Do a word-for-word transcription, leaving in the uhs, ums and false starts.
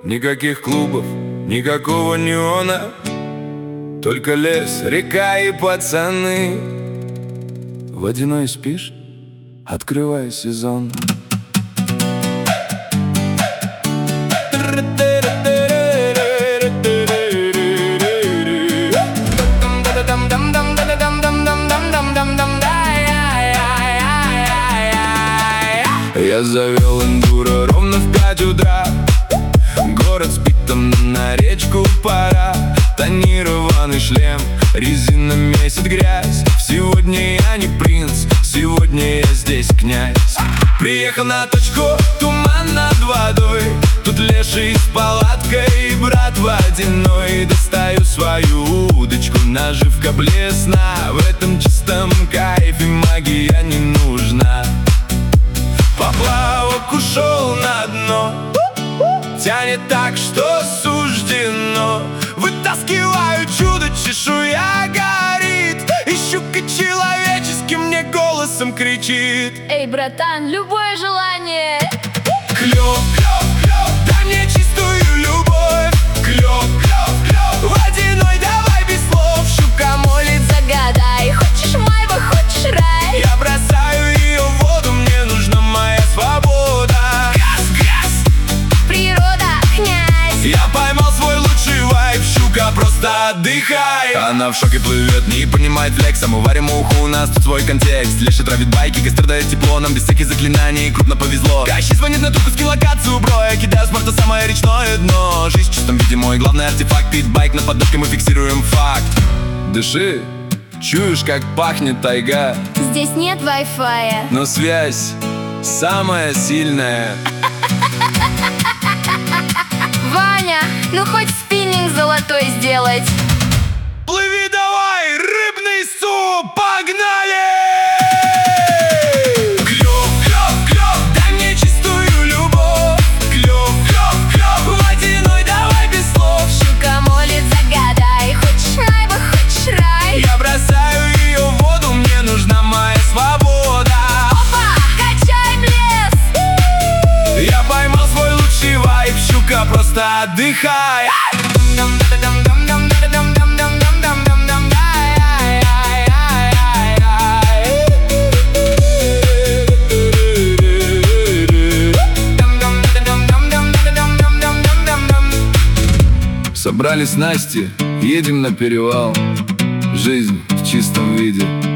Никаких клубов, никакого неона, только лес, река и пацаны. Водяной спишь? Открывай сезон. Я завел эндуро ровно в пять утра. Город спит, там на речку пора. Тонированный шлем, резина месит грязь. Сегодня я не принц, сегодня я здесь князь. Приехал на точку, туман над водой. Тут леший с палаткой, брат водяной. Достаю свою удочку, наживка блесна. В этом чистом кайфе магия не нужна. Поплавок ушел на дно, тянет так, что суждено. Вытаскиваю чудо, чешуя горит, и щука человеческим мне голосом кричит: эй, братан, любое желание. Клёв, клёв, клёв, дай мне чистую любовь. Клёв, клёв, клёв, водяной давай без слов. Щука молит, загадай, хочешь майба, хочешь рай. Я бросаю ее в воду, мне нужна моя свобода. Газ, газ, природа, князь. я поймал свой лучший вайб, щука, просто отдыхай. Она в шоке плывет, не понимает флексом. Уварим уху, у нас тут свой контекст. Леша травит байки, костер дает тепло. Нам без всяких заклинаний, крупно повезло. Кащи звонит на трубку, скиллокацию, бро. Я кидаю с борта самое речное дно. Жизнь в чистом виде, мой главный артефакт. Питбайк на поддатке, мы фиксируем факт. Дыши, чуешь, как пахнет тайга. Здесь нет вай-фая, но связь самая сильная. Ваня, ну хоть спиннинг золотой сделать. Плыви давай, рыбный суп, погнали! Клёв, клёв, клёв, дай мне чистую любовь. Клёв, клёв, клёв, водяной давай без слов. Щука молит, загадай, хочешь майба, хочешь рай. Я бросаю ее в воду, мне нужна моя свобода. Опа, качай лес. Я поймал свой лучший вайб, щука, просто отдыхай. Собрались снасти, едем на перевал. Жизнь в чистом виде.